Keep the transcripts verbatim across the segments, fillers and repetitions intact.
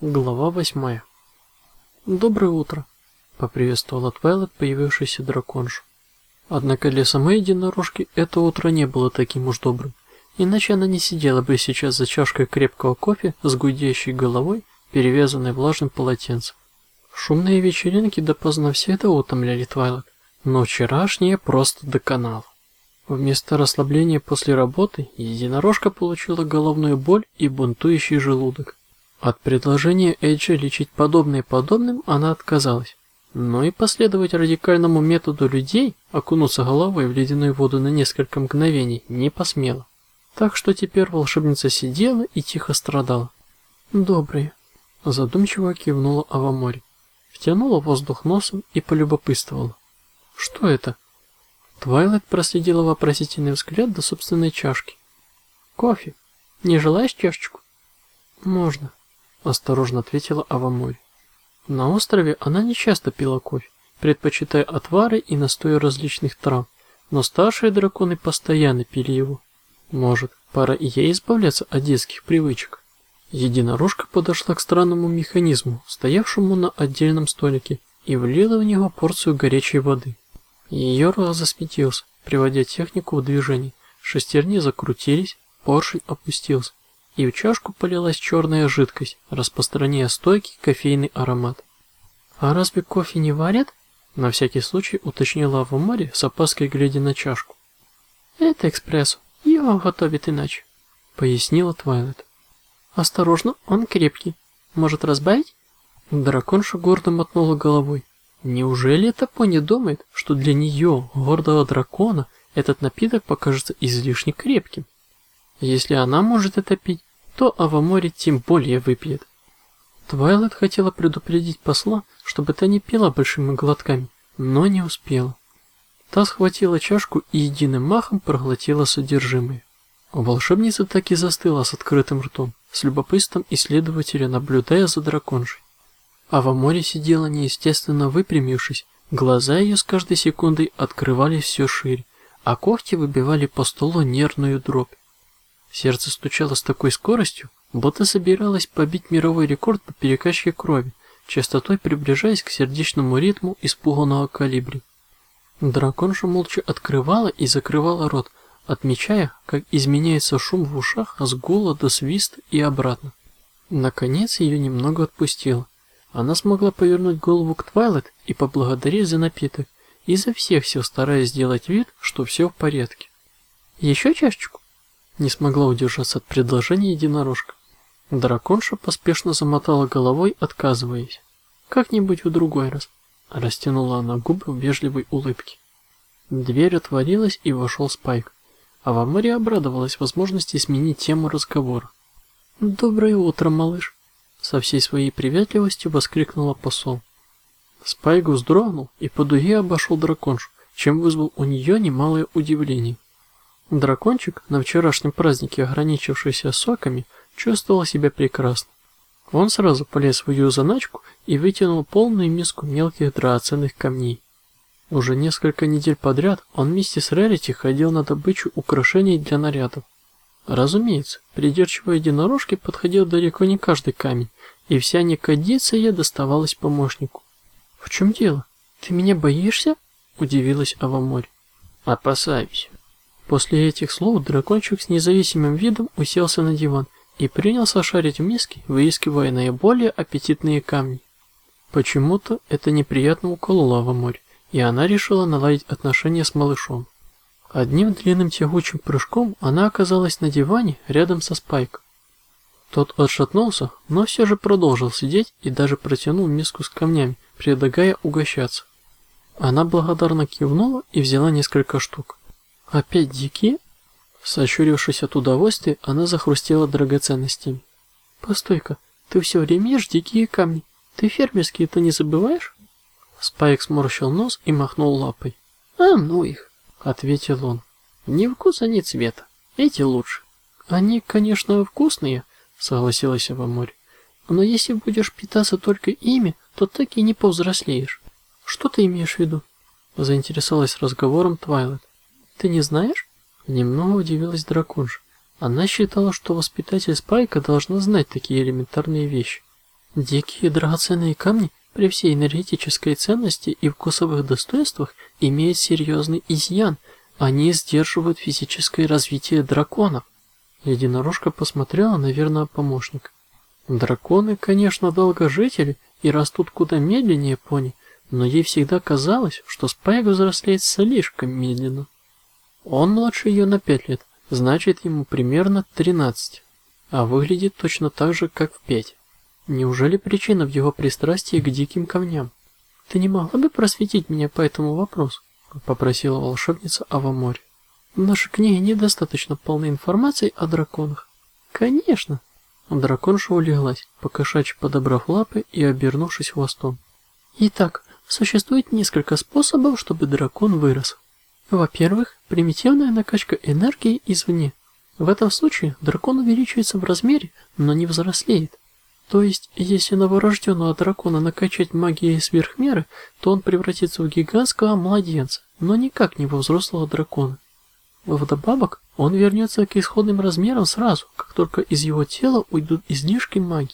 Глава восьмая. Доброе утро, поприветствовала Твайлайт появившийся драконшу. Однако для самой единорожки это утро не было таким уж добрым, иначе она не сидела бы сейчас за чашкой крепкого кофе с гудящей головой, перевязанной влажным полотенцем. Шумные вечеринки допоздна всегда утомляли Твайлайт, но вчерашняя просто доконала. Вместо расслабления после работы единорожка получила головную боль и бунтующий желудок. От предложения Эйджи лечить подобное подобным она отказалась, но и последовать радикальному методу людей, окунуться головой в ледяную воду на несколько мгновений, не посмела. Так что теперь волшебница сидела и тихо страдала. «Добрые», – задумчиво кивнула Авамори, втянула воздух носом и полюбопытствовала. «Что это?» Твайлайт проследила вопросительный взгляд до собственной чашки. «Кофе. Не желаешь чашечку?» «Можно», – осторожно ответила Авамори. На острове она не часто пила кофе, предпочитая отвары и настои различных трав, но старшие драконы постоянно пили его. Может, пора и ей избавляться от детских привычек. Единорожка подошла к странному механизму, стоявшему на отдельном столике, и влила в него порцию горячей воды. Ее рот засветился, приводя технику в движение. Шестерни закрутились, поршень опустился, и в чашку полилась черная жидкость, распространяя стойкий кофейный аромат. «А разве кофе не варят?» – на всякий случай уточнила Авамори, с опаской глядя на чашку. «Это экспрессо, его готовят иначе», – пояснила Твайлайт. «Осторожно, он крепкий. Может, разбавить?» Драконша гордо мотнула головой. Неужели эта пони думает, что для нее, гордого дракона, этот напиток покажется излишне крепким? Если она может это пить, то Авамори тем более выпьет. Твайлайт хотела предупредить посла, чтобы та не пила большими глотками, но не успела. Та схватила чашку и единым махом проглотила содержимое. Волшебница так и застыла с открытым ртом, с любопытством исследователя, наблюдая за драконшей. Авамори сидела неестественно выпрямившись, глаза ее с каждой секундой открывались все шире, а когти выбивали по столу нервную дробь. Сердце стучало с такой скоростью, будто собиралось побить мировой рекорд по перекачке крови, частотой приближаясь к сердечному ритму испуганного колибри. Драконша молча открывала и закрывала рот, отмечая, как изменяется шум в ушах с гула до свиста и обратно. Наконец ее немного отпустило. Она смогла повернуть голову к Твайлайт и поблагодарить за напиток, изо всех сил стараясь сделать вид, что все в порядке. «Еще чашечку?» Не смогла удержаться от предложения единорожка. Драконша поспешно замотала головой, отказываясь. «Как-нибудь в другой раз», – растянула она губы в вежливой улыбке. Дверь отворилась, и вошел Спайк. Авамори обрадовалась возможности сменить тему разговора. «Доброе утро, малыш!» – со всей своей приветливостью воскликнула посол. Спайк вздрогнул и по дуге обошел драконшу, чем вызвал у нее немалое удивление. Дракончик, на вчерашнем празднике ограничившийся соками, чувствовал себя прекрасно. Он сразу полез в свою заначку и вытянул полную миску мелких драгоценных камней. Уже несколько недель подряд он вместе с Рарити ходил на добычу украшений для нарядов. Разумеется, придирчивой единорожке подходил далеко не каждый камень, и вся некодиция доставалась помощнику. «В чем дело? Ты меня боишься?» – удивилась Авамори. «Опасаюсь». После этих слов дракончик с независимым видом уселся на диван и принялся шарить в миске, выискивая наиболее аппетитные камни. Почему-то это неприятно укололо Авамори, и она решила наладить отношения с малышом. Одним длинным тягучим прыжком она оказалась на диване рядом со Спайком. Тот отшатнулся, но все же продолжил сидеть и даже протянул миску с камнями, предлагая угощаться. Она благодарно кивнула и взяла несколько штук. «Опять дикие?» Сощурившись от удовольствия, она захрустела драгоценностями. «Постой-ка, ты все время ешь дикие камни. Ты фермерские-то не забываешь?» Спайк сморщил нос и махнул лапой. «А ну их!» — ответил он. «Ни вкуса, ни цвета. Эти лучше». «Они, конечно, вкусные», — согласилась Авамори. «Но если будешь питаться только ими, то так и не повзрослеешь». «Что ты имеешь в виду?» — заинтересовалась разговором Твайлайт. «Ты не знаешь?» – немного удивилась драконша. Она считала, что воспитатель Спайка должна знать такие элементарные вещи. Дикие драгоценные камни при всей энергетической ценности и вкусовых достоинствах имеют серьезный изъян. Они сдерживают физическое развитие драконов. Единорожка посмотрела на верного помощника. Драконы, конечно, долгожители и растут куда медленнее пони, но ей всегда казалось, что Спайк взрослеет слишком медленно. Он младше ее на пять лет, значит ему примерно тринадцать, а выглядит точно так же, как в пять. Неужели причина в его пристрастии к диким камням? Ты не могла бы просветить меня по этому вопросу? Попросила волшебница Авамори. В нашей книге недостаточно полной информации о драконах. Конечно. Драконша улеглась, покошачьи подобрав лапы и обернувшись хвостом. Итак, существует несколько способов, чтобы дракон вырос. Во-первых, примитивная накачка энергии извне. В этом случае дракон увеличивается в размере, но не взрослеет. То есть, если новорожденного дракона накачать магией сверх меры, то он превратится в гигантского младенца, но никак не во взрослого дракона. Вдобавок, он вернется к исходным размерам сразу, как только из его тела уйдут излишки магии.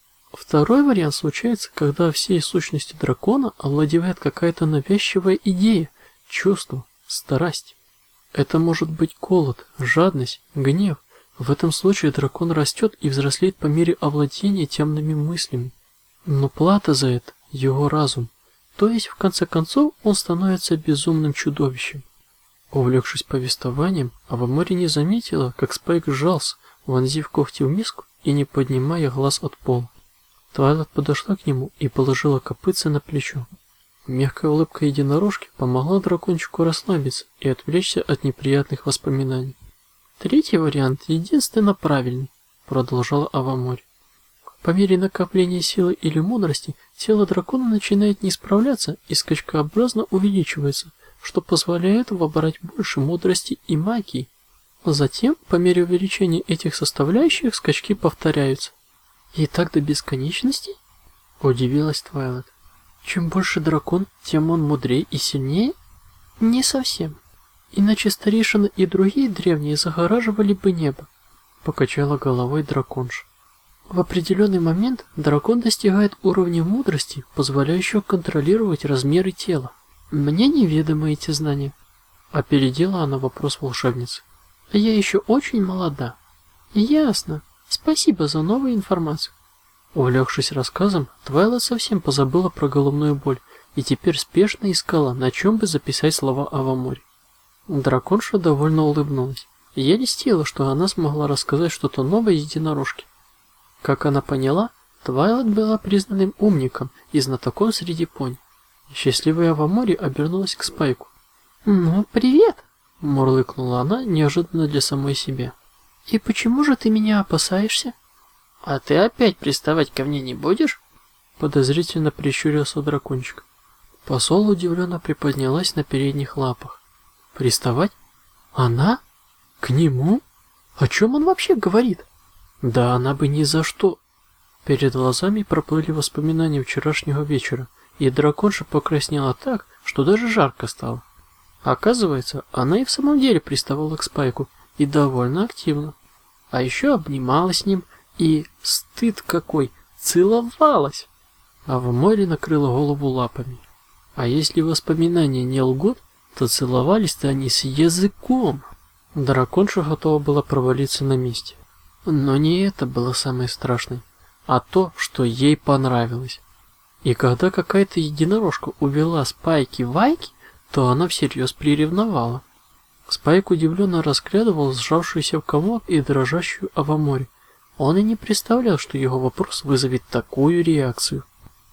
Второй вариант случается, когда всей сущностью дракона овладевает какая-то навязчивая идея, чувство, страсть. Это может быть голод, жадность, гнев. В этом случае дракон растет и взрослеет по мере овладения темными мыслями. Но плата за это – его разум. То есть, в конце концов, он становится безумным чудовищем. Увлекшись повествованием, Авамори не заметила, как Спайк сжался, вонзив когти в миску и не поднимая глаз от пола. Твайлайт подошла к нему и положила копытце на плечо. Мягкая улыбка единорожки помогла дракончику расслабиться и отвлечься от неприятных воспоминаний. Третий вариант единственно правильный, продолжала Авамори. По мере накопления силы или мудрости тело дракона начинает не справляться и скачкообразно увеличивается, что позволяет вобрать больше мудрости и магии. Затем, по мере увеличения этих составляющих, скачки повторяются. И так до бесконечности? Удивилась Твайлайт. Чем больше дракон, тем он мудрее и сильнее? Не совсем. Иначе старейшины и другие древние загораживали бы небо, покачала головой драконша. В определенный момент дракон достигает уровня мудрости, позволяющего контролировать размеры тела. Мне неведомы эти знания. Опередила она вопрос волшебницы. Я еще очень молода. Ясно. Спасибо за новую информацию. Увлекшись рассказом, Твайлайт совсем позабыла про головную боль и теперь спешно искала, на чем бы записать слова Авамори. Драконша довольно улыбнулась. Я льстила, что она смогла рассказать что-то новое единорожке. Как она поняла, Твайлайт была признанным умником и знатоком среди пони. Счастливая Авамори обернулась к Спайку. «Ну, привет!» – мурлыкнула она неожиданно для самой себя. «И почему же ты меня опасаешься?» «А ты опять приставать ко мне не будешь?» – подозрительно прищурился дракончик. Посол удивленно приподнялась на передних лапах. Приставать? Она? К нему? О чем он вообще говорит? Да она бы ни за что. Перед глазами проплыли воспоминания вчерашнего вечера, и драконша покраснела так, что даже жарко стало. Оказывается, она и в самом деле приставала к Спайку, и довольно активно. А еще обнималась с ним, и, стыд какой, целовалась. А в море накрыла голову лапами. А если воспоминания не лгут, то целовались-то они с языком. Драконша готова была провалиться на месте. Но не это было самое страшное, а то, что ей понравилось. И когда какая-то единорожка увела Спайки Вайки, то она всерьез приревновала. Спайк удивленно разглядывал сжавшуюся в комок и дрожащую Авамори. Он и не представлял, что его вопрос вызовет такую реакцию.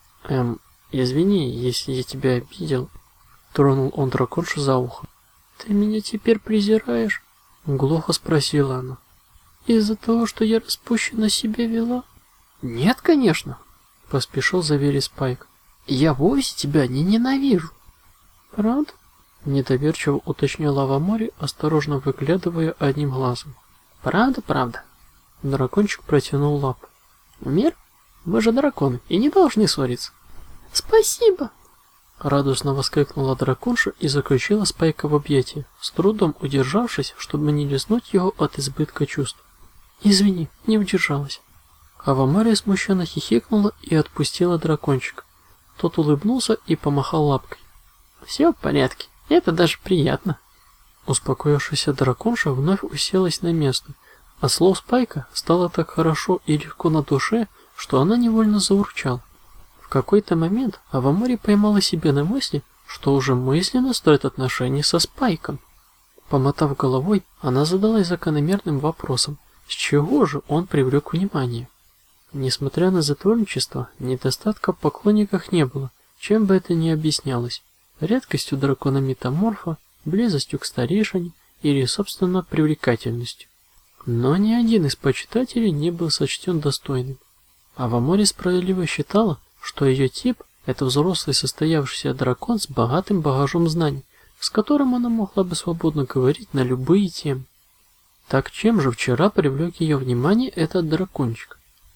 Эм, извини, если я тебя обидел. Тронул он драконшу за ухо. Ты меня теперь презираешь? Глухо спросила она. Из-за того, что я распущенно себя вела? Нет, конечно, поспешил заверить Спайк. Я вовсе тебя не ненавижу. Правда? Недоверчиво уточнила Авамори, осторожно выглядывая одним глазом. Правда, правда. Дракончик протянул лапу. Мир? Мы же драконы и не должны ссориться. Спасибо. Радостно воскликнула драконша и заключила Спайка в объятия, с трудом удержавшись, чтобы не лизнуть его от избытка чувств. Извини, не удержалась. Авамария смущенно хихикнула и отпустила дракончика. Тот улыбнулся и помахал лапкой. «Все в порядке, это даже приятно». Успокоившаяся драконша вновь уселась на место, а слов Спайка стало так хорошо и легко на душе, что она невольно заурчала. В какой-то момент Авамори поймала себя на мысли, что уже мысленно строит отношения со Спайком. Помотав головой, она задалась закономерным вопросом, с чего же он привлек внимание. Несмотря на затворничество, недостатка в поклонниках не было, чем бы это ни объяснялось. Редкостью дракона-метаморфа, близостью к старейшине или, собственно, привлекательностью. Но ни один из почитателей не был сочтен достойным. Авамори справедливо считала, что ее тип – это взрослый состоявшийся дракон с богатым багажом знаний, с которым она могла бы свободно говорить на любые темы. Так чем же вчера привлек ее внимание этот дракончик?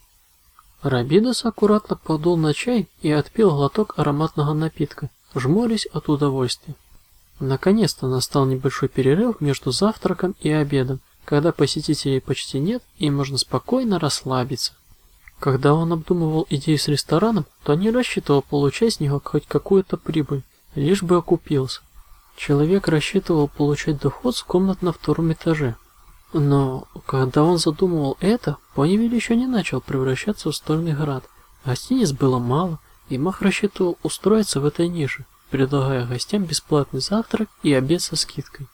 Рабидос аккуратно подул на чай и отпил глоток ароматного напитка, жмурясь от удовольствия. Наконец-то настал небольшой перерыв между завтраком и обедом, когда посетителей почти нет и можно спокойно расслабиться. Когда он обдумывал идею с рестораном, то не рассчитывал получать с него хоть какую-то прибыль, лишь бы окупился. Человек рассчитывал получать доход с комнат на втором этаже. Но когда он задумывал это, Понивиль еще не начал превращаться в стольный град. Гостиниц было мало, и Мах рассчитывал устроиться в этой нише, предлагая гостям бесплатный завтрак и обед со скидкой.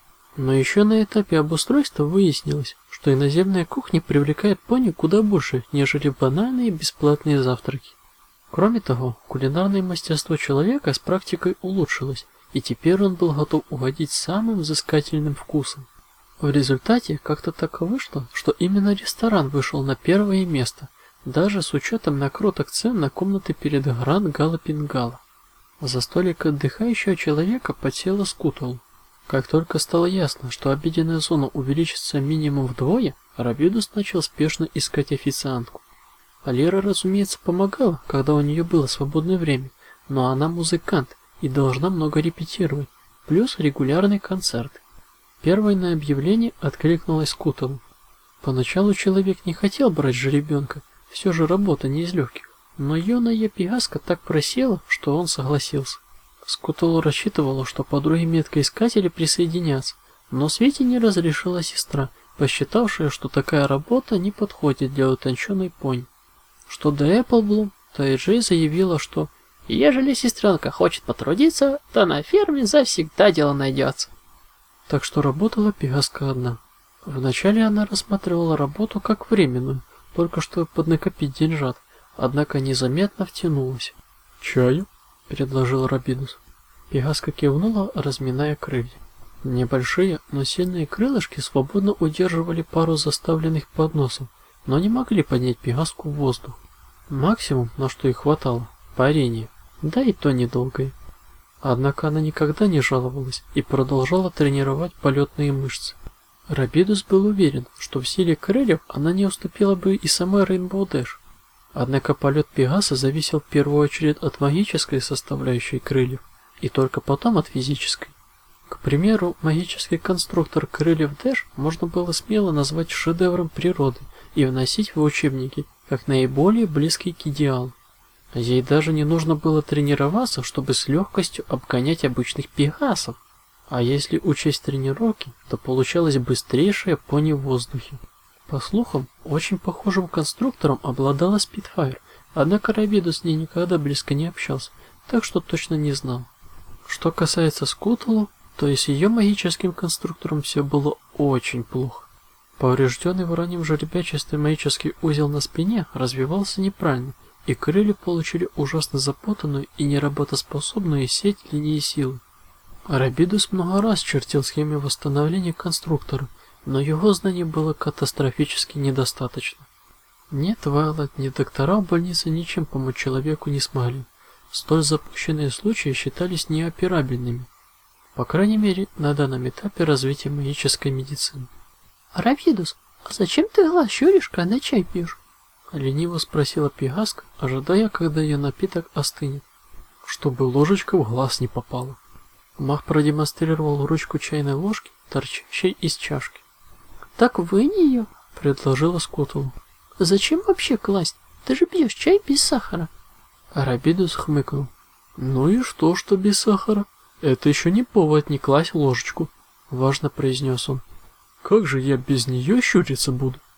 Но еще на этапе обустройства выяснилось, что иноземная кухня привлекает пони куда больше, нежели банальные бесплатные завтраки. Кроме того, кулинарное мастерство человека с практикой улучшилось, и теперь он был готов угодить самым взыскательным вкусом. В результате как-то так вышло, что именно ресторан вышел на первое место, даже с учетом накруток цен на комнаты перед Гранд Гала Пингала. За столик отдыхающего человека подсела Скуталу. Как только стало ясно, что обеденная зона увеличится минимум вдвое, Рабидус начал спешно искать официантку. Алира, разумеется, помогала, когда у нее было свободное время, но она музыкант и должна много репетировать, плюс регулярные концерты. Первой на объявление откликнулась Скуталу. Поначалу человек не хотел брать жеребенка, все же работа не из легких, но юная Пегаска так просела, что он согласился. Скуталу рассчитывала, что подруги меткоискатели присоединятся, но Свете не разрешила сестра, посчитавшая, что такая работа не подходит для утонченной пони. Что до Эпплблум, то Эджей заявила, что ежели сестренка хочет потрудиться, то на ферме завсегда дело найдется. Так что работала Пегаска одна. Вначале она рассматривала работу как временную, только что поднакопить деньжат, однако незаметно втянулась. «Чаю?» — предложил Рабидус. Пегаска кивнула, разминая крылья. Небольшие, но сильные крылышки свободно удерживали пару заставленных подносов, но не могли поднять Пегаску в воздух. Максимум, на что ей хватало — парение, да и то недолгое. Однако она никогда не жаловалась и продолжала тренировать полетные мышцы. Рабидус был уверен, что в силе крыльев она не уступила бы и самой Рейнбоу Дэш. Однако полет Пегаса зависел в первую очередь от магической составляющей крыльев, и только потом от физической. К примеру, магический конструктор крыльев Дэш можно было смело назвать шедевром природы и вносить в учебники как наиболее близкий к идеалу. Ей даже не нужно было тренироваться, чтобы с легкостью обгонять обычных пегасов. А если учесть тренировки, то получалось быстрейшее пони в воздухе. По слухам, очень похожим конструктором обладала Спитфайр, однако Рабидус с ней никогда близко не общался, так что точно не знал. Что касается Скуталу, то и с ее магическим конструктором все было очень плохо. Поврежденный в раннем жеребячестве магический узел на спине развивался неправильно, и крылья получили ужасно запутанную и неработоспособную сеть линии силы. Рабидус много раз чертил схемы восстановления конструктора, но его знаний было катастрофически недостаточно. Нет, Вайлот, ни доктора в больнице ничем помочь человеку не смогли. Столь запущенные случаи считались неоперабельными. По крайней мере, на данном этапе развития магической медицины. «Рабидус, а зачем ты глаз щуришь, когда чай пьешь?» — лениво спросила Пегаска, ожидая, когда ее напиток остынет. «Чтобы ложечка в глаз не попала». Мах продемонстрировал ручку чайной ложки, торчащей из чашки. «Так вынь ее», — предложила Скуталу. Зачем вообще класть? Ты же пьешь чай без сахара. Арабидус хмыкнул. Ну и что, что без сахара? Это еще не повод не класть ложечку, важно произнес он. Как же я без нее щуриться буду?